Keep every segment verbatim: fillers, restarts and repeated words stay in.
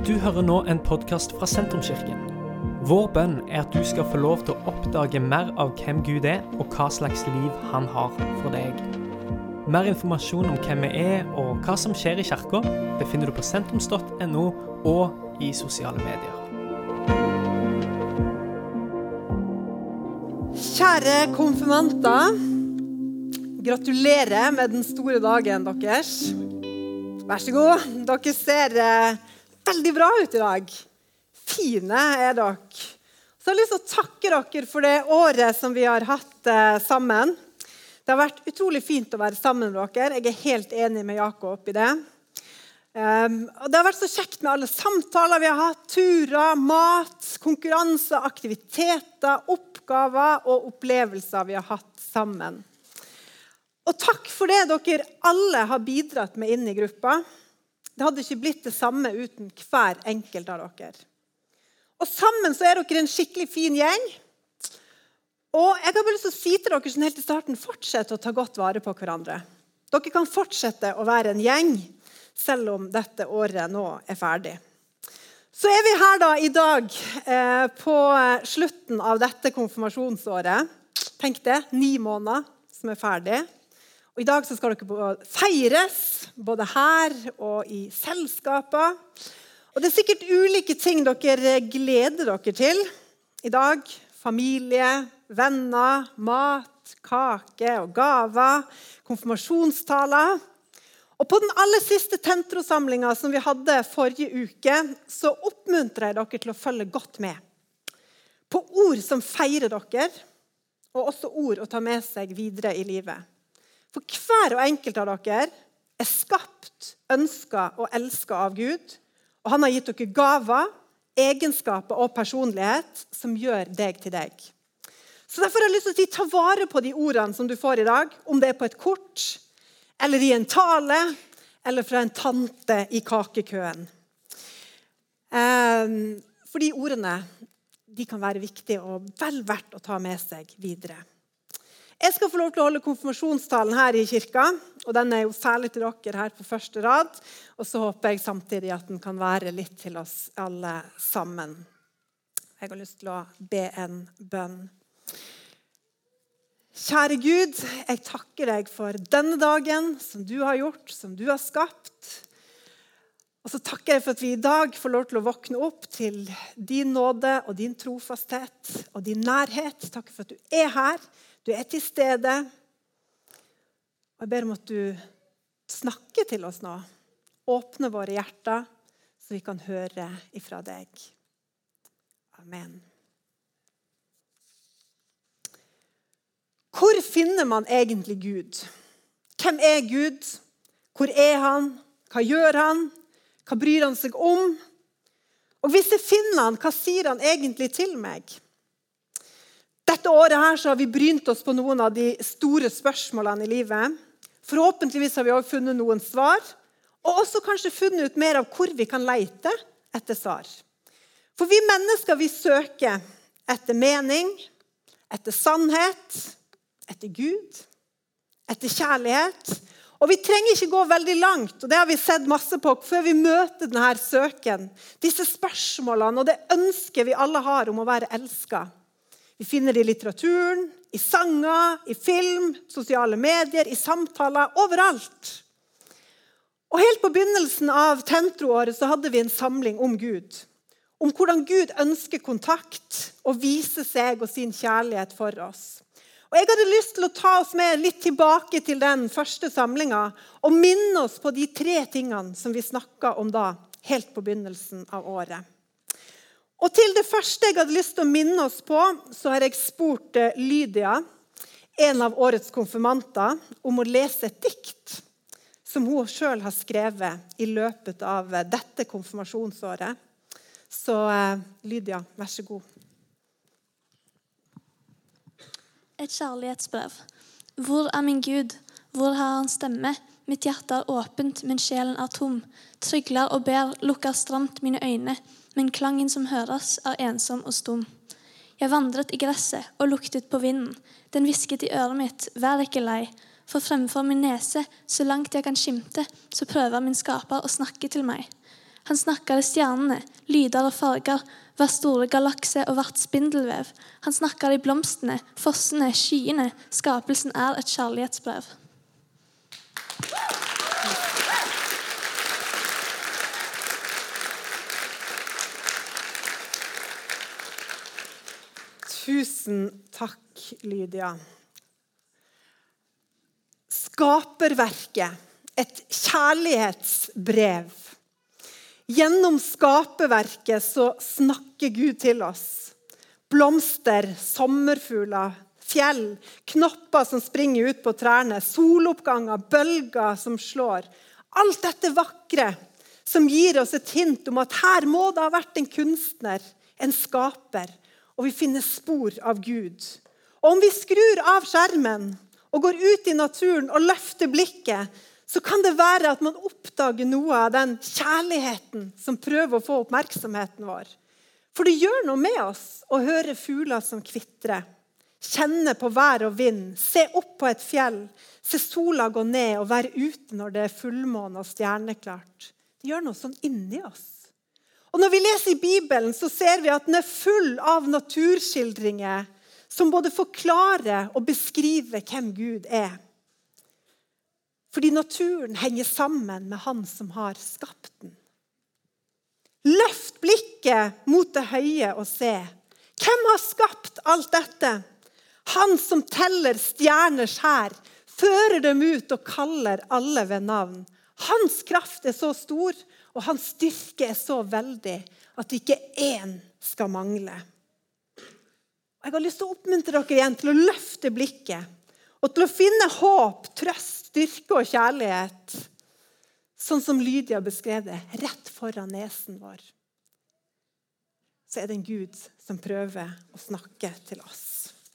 Du hører nå en podcast fra Sentrumskirken. Vår bønn er at du skal få lov til å oppdage mer av hvem Gud er, og hva slags liv han har for deg. Mer informasjon om hvem vi er og hva som skjer i kirken, befinner du på sentrums punktum no og i sosiale medier. Kjære konfirmanter, gratulerer med den store dagen deres. Vær så god, dere ser eh, veldig bra ut i dag. Fine er dere. Så jeg har lyst til å takke dere for det året som vi har hatt eh, sammen. Det har vært utrolig fint å være sammen med dere. Jeg er helt enig med Jakob i det. Um, og det har vært så kjekt med alle samtaler vi har hatt, turer, mat, konkurranser, aktiviteter, oppgaver og opplevelser vi har hatt sammen. Og takk for det dere alle har bidratt med inn i gruppa. Det hadde ikke blitt det samme uten hver enkelt av dere. Og sammen så er dere en skikkelig fin gjeng. Og jeg har bare lyst til å si til dere sånn helt i starten, fortsett å ta godt vare på hverandre. Dere kan fortsette å være en gjeng, selv om dette året nå er ferdig. Så er vi her da i dag eh, på slutten av dette konfirmasjonsåret. Tenk det, ni måneder som er ferdig. Og i dag så skal dere feires, både her og i selskapet. Og det er sikkert ulike ting dere gleder dere til. I dag, familie, venner, mat, kake og gaver, konfirmasjonstaler. Og på den aller siste tentrosamlingen som vi hadde forrige uke, så oppmuntrer jeg dere til å følge godt med. På ord som feirer dere, og også ord å ta med seg videre i livet. For hver og enkelt av dere er skapt, ønsket og elsket av Gud, og han har gitt dere gaver, egenskaper og personlighet som gjør deg til deg. Så derfor har jeg lyst til å si, ta vare på de ordene som du får i dag, om det er på et kort, eller i en tale, eller fra en tante i kakekøen. For de ordene, de kan være viktige og vel verdt å ta med seg videre. Jeg skal få lov til å holde konfirmasjonstalen her i kirka, og den er jo særlig til dere her på første rad, og så håper jeg samtidig at den kan være litt til oss alle sammen. Jeg har lyst til å be en bønn. Kjære Gud, jeg takker deg for denne dagen som du har gjort, som du har skapt. Og så takker jeg for at vi i dag får lov til å våkne opp til din nåde og din trofasthet og din nærhet. Takk for at du er her. Du er til stede, og jeg ber om at du snakker til oss nå. Åpne våre hjerter, så vi kan høre ifra deg. Amen. Hvor finner man egentlig Gud? Hvem er Gud? Hvor er han? Hva gjør han? Hva bryr han seg om? Og hvis jeg finner han, hva sier han egentlig til meg? Dette året her så har vi brynt oss på noen av de store spørsmålene i livet. Forhåpentligvis har vi også funnet noen svar, og også kanskje funnet ut mer av hvor vi kan lete etter svar. For vi mennesker, vi søker etter mening, etter sannhet, etter Gud, etter kjærlighet. Og vi trenger ikke gå veldig langt, og det har vi sett masse på, før vi møter denne søken. Disse spørsmålene og det ønsket vi alle har om å være elsket. Vi finner det i litteraturen, i sanger, i film, sosiale medier, i samtaler, overalt. Og helt på begynnelsen av tentroåret så hadde vi en samling om Gud. Om hvordan Gud ønsker kontakt og vise seg og sin kjærlighet for oss. Og jeg hadde lyst til å ta oss med litt tilbake til den første samlingen og minne oss på de tre tingene som vi snakket om da, helt på begynnelsen av året. Og til det første jeg hadde lyst til å minne oss på, så har jeg spurt Lydia, en av årets konfirmanter, om å lese et dikt som hun selv har skrevet i løpet av dette konfirmasjonsåret. Så Lydia, vær så god. Et kjærlighetsbrev. Hvor er min Gud? Hvor har han stemme? Mitt hjerte er åpent, men sjelen er tom. Trygler og ber, lukker stramt mine øyne, men klangen som høres er ensom og stum. Jeg vandret i gresset og luktet på vinden. Den visket i øret mitt, vær ikke lei. For fremfor min nese, så langt jeg kan skimte, så prøver min skaper å snakke til meg. Han snakket det stjernene, lyder og farger, hver store galakse og hvert spindelvev. Han snakket de blomstene, fossene, skyene. Skapelsen er et kjærlighetsbrev. Tusen takk, Lydia. Skaperverket, et kjærlighetsbrev. Gjennom skaperverket så snakker Gud til oss. Blomster, sommerfugler, fjell, knopper som springer ut på trærne, soloppganger, bølger som slår. Alt dette vakre som gir oss et hint om at her må det ha vært en kunstner, en skaper, og vi finner spor av Gud. Og om vi skrur av skjermen og går ut i naturen og løfter blikket, så kan det være at man oppdager noe av den kjærligheten som prøver å få oppmerksomheten vår. For det gjør noe med oss å høre fugler som kvitrer, kjenne på vær og vind, se opp på et fjell, se sola gå ned og være ute når det er fullmåne og stjerneklart. Det gjør noe sånn inni oss. Og når vi leser i Bibelen, så ser vi at den er full av naturskildringer som både forklarer og beskriver hvem Gud er. Fordi naturen henger sammen med han som har skapt den. Løft blikket mot det høye og se. Hvem har skapt alt dette? Han som teller stjerners hær, fører dem ut og kaller alle ved navn. Hans kraft er så stor, og hans styrke er så veldig at ikke én skal mangle. Og jeg har lyst til å oppmuntre dere igjen til å løfte blikket og til å finne håp, trøst, styrke og kjærlighet, sånn som Lydia beskrev det, rett foran nesen vår. Så er det en Gud som prøver å snakke til oss.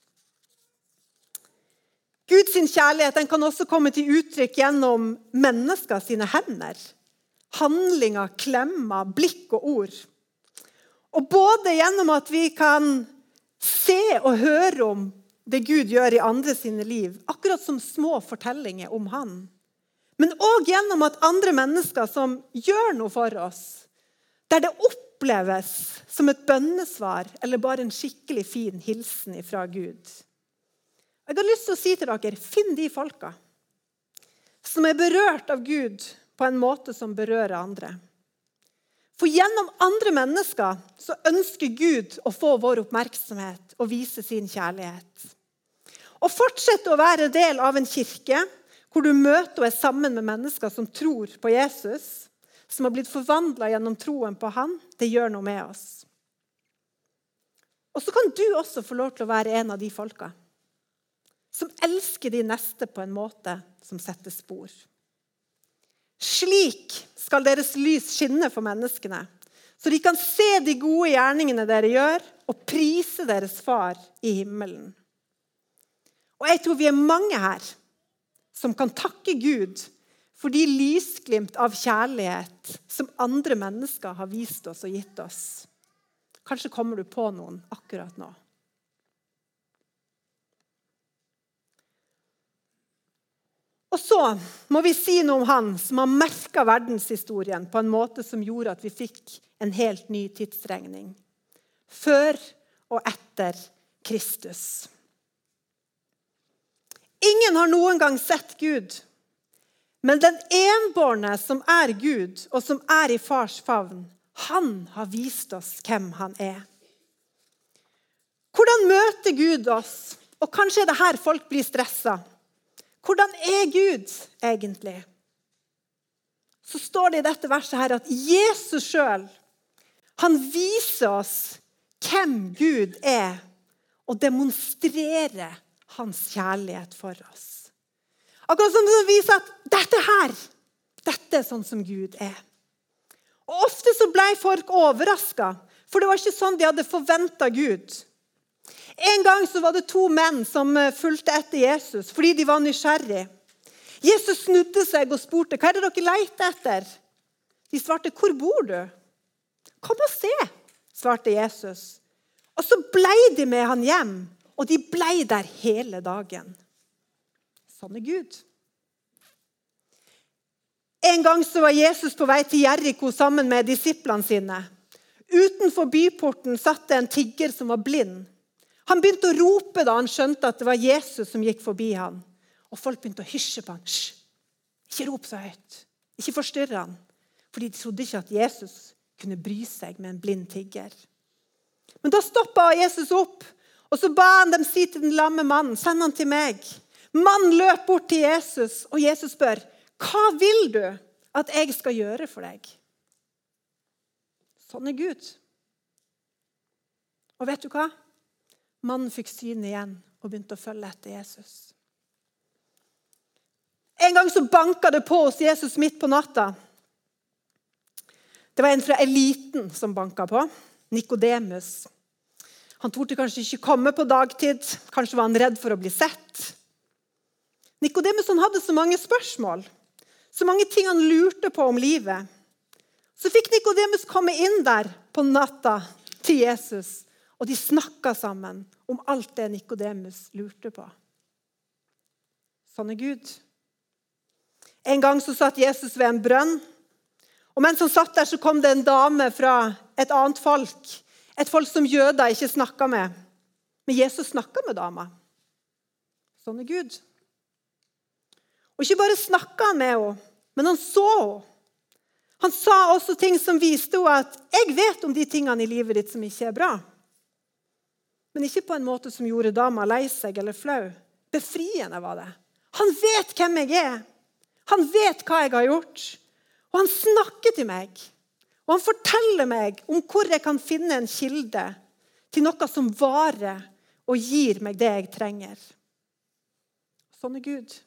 Guds kjærlighet den kan også komme til uttrykk gjennom mennesker sine hender. Handlinger, klemmer, blikk og ord. Og både gjennom at vi kan se og høre om det Gud gjør i andre sine liv, akkurat som små fortellinger om han. Men også gjennom at andre mennesker som gjør noe for oss, der det oppleves som et bønnesvar eller bare en skikkelig fin hilsen fra Gud. Jeg har lyst til å si til dere, finn de folka som er berørt av Gud på en måte som berører andre. For gjennom andre mennesker så ønsker Gud å få vår oppmerksomhet og vise sin kjærlighet. Og fortsette å være del av en kirke hvor du møter og er sammen med mennesker som tror på Jesus, som har blitt forvandlet gjennom troen på han, det gjør noe med oss. Og så kan du også få lov til å være en av de folka som elsker de neste på en måte som setter spor. Slik skal deres lys skinne for menneskene, så de kan se de gode gjerningene dere gjør, og prise deres far i himmelen. Og jeg tror vi er mange her som kan takke Gud for de lysglimt av kjærlighet som andre mennesker har vist oss og gitt oss. Kanskje kommer du på noen akkurat nå. Og så må vi si noe om han som har merket verdenshistorien på en måte som gjorde at vi fikk en helt ny tidsregning. Før og etter Kristus. Ingen har noen gang sett Gud, men den enbårne som er Gud og som er i fars favn, han har vist oss hvem han er. Hvordan møter Gud oss? Og kanskje er det her folk blir stresset. Hvordan er Gud egentlig? Så står det i dette verset her at Jesus selv, han viser oss hvem Gud er, og demonstrerer hans kjærlighet for oss. Akkurat som det viser at dette her, dette er sånn som Gud er. Og ofte så ble folk overrasket, for det var ikke sånn de hadde forventet Gud. En gang så var det to menn som fulgte etter Jesus, fordi de var nysgjerrig. Jesus snudde seg og spurte, hva er det dere leter etter? De svarte, hvor bor du? Kom og se, svarte Jesus. Og så ble de med han hjem, og de ble der hele dagen. Sånn er Gud. En gang så var Jesus på vei til Jericho sammen med disiplene sine. Utenfor byporten satt det en tigger som var blind. Han begynte å rope da han skjønte at det var Jesus som gikk forbi han. Og folk begynte å hysje på han. Hysj, ikke rop så høyt. Ikke forstyrre han. Fordi de trodde ikke at Jesus kunne bry seg med en blind tigger. Men da stoppet Jesus opp, og så ba han dem si til den lamme mannen, send han til meg. Mannen løp bort til Jesus, og Jesus spør, hva vil du at jeg skal gjøre for deg? Sånn er Gud. Og vet du hva? Mannen fikk syn igjen og begynte å følge etter Jesus. En gang så banket det på hos Jesus midt på natta. Det var en fra eliten som banket på, Nikodemus. Han torde kanskje ikke komme på dagtid, kanskje var han redd for å bli sett. Nikodemus han hadde så mange spørsmål, så mange ting han lurte på om livet. Så fikk Nikodemus komme inn der på natta til Jesus, og de snakket sammen om alt det Nikodemus lurte på. Sånn er Gud. En gang så satt Jesus ved en brønn, og mens han satt der så kom det en dame fra et annet folk, et folk som jøder ikke snakket med. Men Jesus snakket med dama. Sånn er Gud. Og ikke bare snakket han med henne, men han så henne. Han sa også ting som viste henne at jeg vet om de tingene i livet ditt som ikke er bra. Men ikke på en måte som gjorde dama lei seg eller flau. Befriende var det. Han vet hvem jeg er. Han vet hva jeg har gjort. Og han snakker til meg. Og han forteller meg om hvor jeg kan finne en kilde til noe som varer og gir meg det jeg trenger. Sånn er Gud.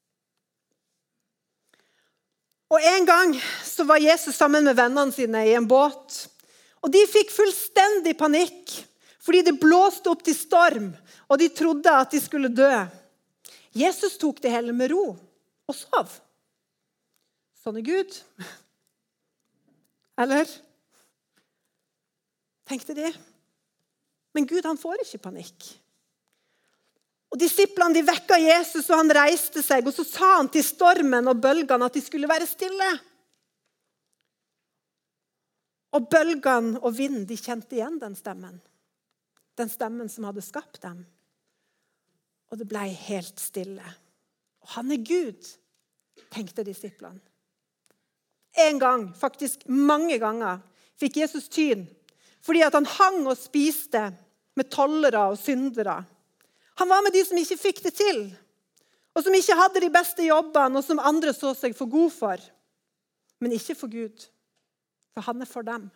Og en gang så var Jesus sammen med vennene sine i en båt. Og de fikk fullstendig panikk, fordi det blåste opp til storm, og de trodde at de skulle dø. Jesus tok det hele med ro og sov. Sånn er Gud. Eller? Tenkte de. Men Gud, han får ikke panikk. Og disiplene de vekket Jesus, og han reiste seg, og så sa han til stormen og bølgene at de skulle være stille. Og bølgene og vinden, de kjente igjen den stemmen. Den stemmen som hadde skapt dem. Og det ble helt stille. Og han er Gud, tenkte disiplene. En gang, faktisk mange ganger, fikk Jesus tyn, fordi at han hang og spiste med tollere og syndere. Han var med de som ikke fikk det til, og som ikke hadde de beste jobbene, og som andre så seg for god for. Men ikke for Gud, for han er for dem.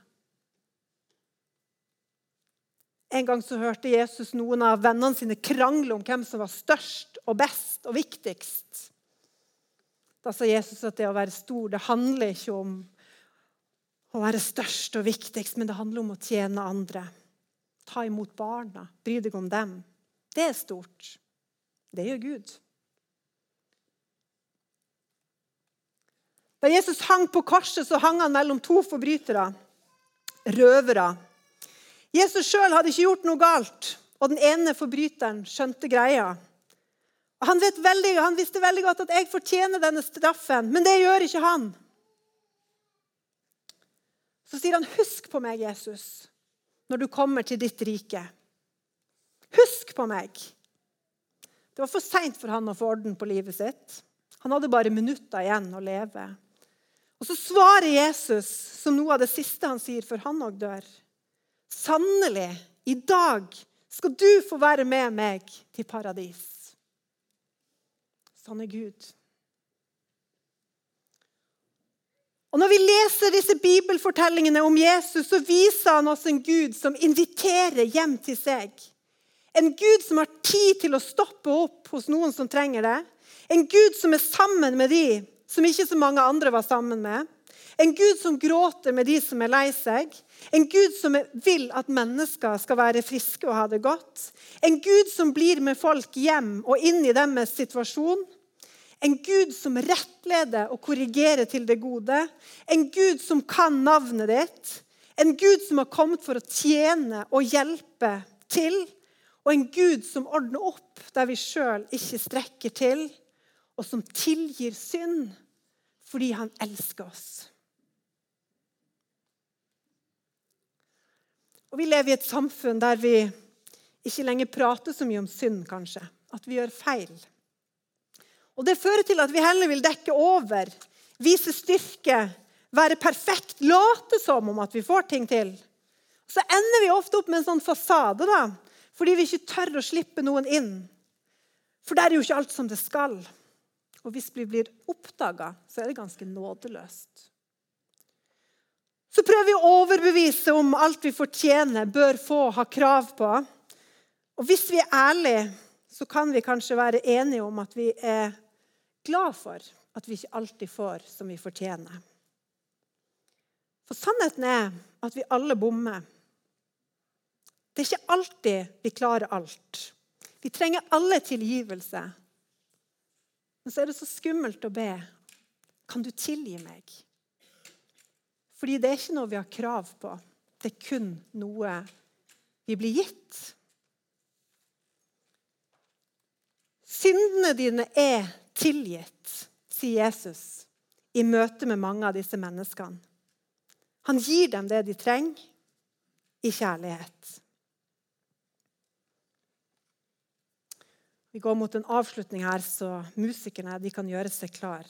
En gang så hørte Jesus noen av vennene sine krangle om hvem som var størst og best og viktigst. Da sa Jesus at det å være stor, det handler ikke om å være størst og viktigst, men det handler om å tjene andre. Ta imot barna, bry deg om dem. Det er stort. Det gjør Gud. Da Jesus hang på korset, så hang han mellom to forbrytere, røvere. Jesus selv hadde ikke gjort noe galt, og den ene forbryteren skjønte greia. Han, vet veldig, han visste veldig godt at jeg fortjener denne straffen, men det gjør ikke han. Så sier han, husk på meg, Jesus, når du kommer til ditt rike. Husk på meg. Det var for sent for han å få orden på livet sitt. Han hadde bare minutter igjen å leve. Og så svarer Jesus, som noe av det siste han sier, for han også dør. Sannelig, i dag skal du få være med meg til paradis. Sånn er Gud. Og når vi leser disse bibelfortellingene om Jesus, så viser han oss en Gud som inviterer hjem til seg. En Gud som har tid til å stoppe opp hos noen som trenger det. En Gud som er sammen med de som ikke så mange andre var sammen med. En Gud som gråter med de som er lei seg. En Gud som vil at mennesker skal være friske og ha det godt. En Gud som blir med folk hjem og inn i deres situasjon. En Gud som rettleder og korrigerer til det gode. En Gud som kan navnet ditt. En Gud som har kommet for å tjene og hjelpe til. Og en Gud som ordner opp der vi selv ikke strekker til, og som tilgir synd, fordi han elsker oss. Og vi lever i et samfunn der vi ikke lenger prater så mye om synd, kanskje. At vi gjør feil. Og det fører til at vi heller vil dekke over, vise styrke, være perfekt, late som om at vi får ting til. Så ender vi ofte opp med en sånn fasade, da, fordi vi ikke tør å slippe noen inn. For det er jo ikke alt som det skal. Og hvis vi blir oppdaget, så er det ganske nådeløst. Så prøver vi å overbevise om alt vi fortjener, bør få, ha krav på. Og hvis vi er ærlige, så kan vi kanskje være enige om at vi er glad for at vi ikke alltid får som vi fortjener. For sannheten er at vi alle bommer. Det er ikke alltid vi klarer alt. Vi trenger alle tilgivelse. Men så er det så skummelt å be. Kan du tilgi meg? Fordi det er ikke noe vi har krav på. Det er kun noe vi blir gitt. Syndene dine er tilgitt, sier Jesus i møte med mange av disse menneskene. Han gir dem det de trenger i kjærlighet. Vi går mot en avslutning her, så musikerne de kan gjøre seg klar.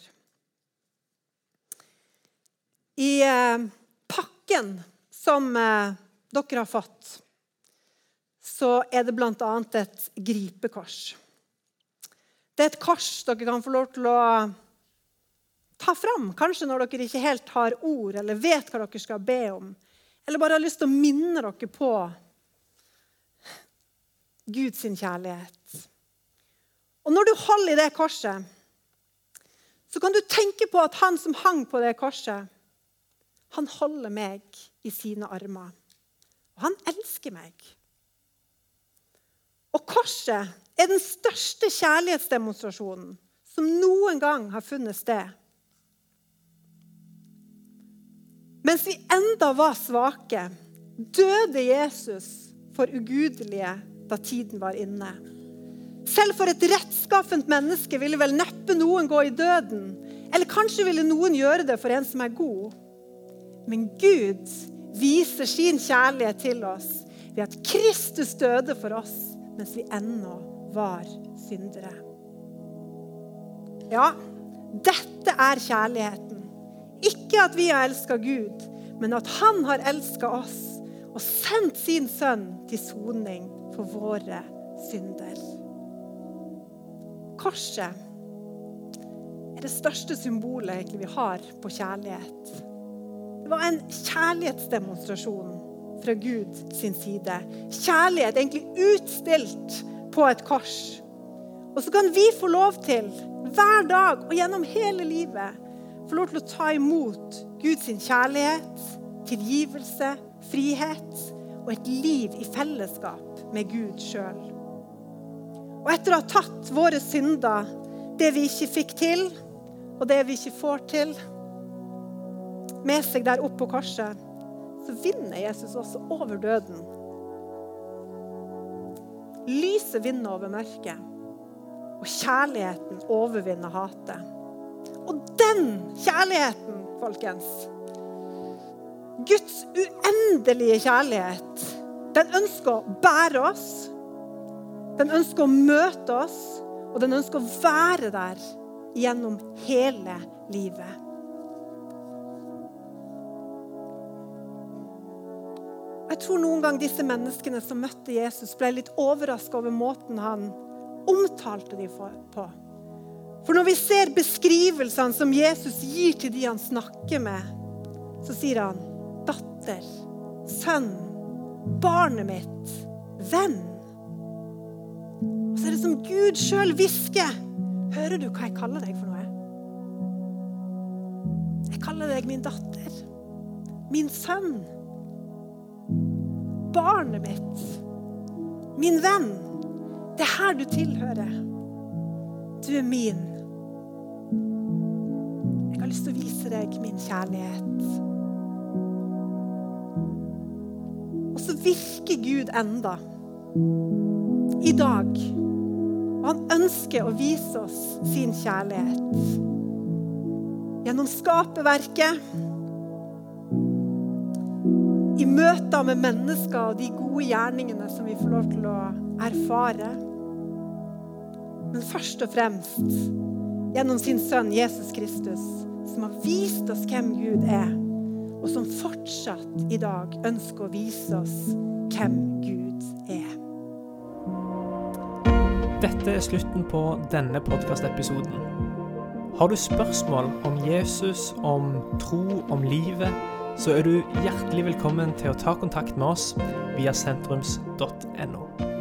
I eh, pakken som eh, dere har fått, så er det blant annet et gripekors. Det er et kors dere kan få lov til å ta fram, kanskje når dere ikke helt har ord, eller vet hva dere skal be om, eller bare har lyst til å minne dere på Guds kjærlighet. Og når du holder i det korset, så kan du tenke på at han som hang på det korset, han holder meg i sine armer. Og han elsker meg. Og korset er den største kjærlighetsdemonstrasjonen som noen gang har funnet sted. Mens vi enda var svake, døde Jesus for ugudelige da tiden var inne. Selv for et rettskaffent menneske ville vel neppe noen gå i døden, eller kanskje ville noen gjøre det for en som er god. Men Gud viser sin kjærlighet til oss ved at Kristus døde for oss mens vi ennå var syndere. Ja, dette er kjærligheten. Ikke at vi har elsket Gud, men at han har elsket oss og sendt sin sønn til soning for våre synder. Korset er det største symbolet egentlig vi har på kjærlighet. Det var en kjærlighetsdemonstrasjon fra Gud sin side. Kjærlighet egentlig utstilt på et kors. Og så kan vi få lov til, hver dag og gjennom hele livet, få lov til å ta imot Guds kjærlighet, tilgivelse, frihet og et liv i fellesskap med Gud selv. Og etter å ha tatt våre synder, det vi ikke fikk til, og det vi ikke får til, med seg der opp på korset, så vinner Jesus også over døden. Lyset vinner over mørket, og kjærligheten overvinner hatet. Og den kjærligheten, folkens, Guds uendelige kjærlighet, den ønsker å bære oss, den ønsker å møte oss, og den ønsker å være der gjennom hele livet. Jeg tror noen gang disse menneskene som møtte Jesus ble litt overrasket over måten han omtalte dem på. For når vi ser beskrivelsene som Jesus gir til de han snakker med, så sier han, datter, sønn, barnet mitt, venn. Og så er det som Gud selv hvisker, hører du hva jeg kaller deg for noe? Jeg kaller deg min datter, min sønn, barnet mitt, min venn. Det er her du tilhører. Du er min. Jeg har lyst til å vise deg min kjærlighet. Og så virker Gud enda i dag. Og han ønsker å vise oss sin kjærlighet. gjennom skaperverket, i møter med mennesker og de gode gjerningene som vi får lov til å erfare. Men først og fremst gjennom sin sønn Jesus Kristus, som har vist oss hvem Gud er, og som fortsatt i dag ønsker å vise oss hvem Gud er. Dette er slutten på denne podcast-episoden. Har du spørsmål om Jesus, om tro, om livet, så er du hjertelig velkommen til å ta kontakt med oss via sentrums punktum no.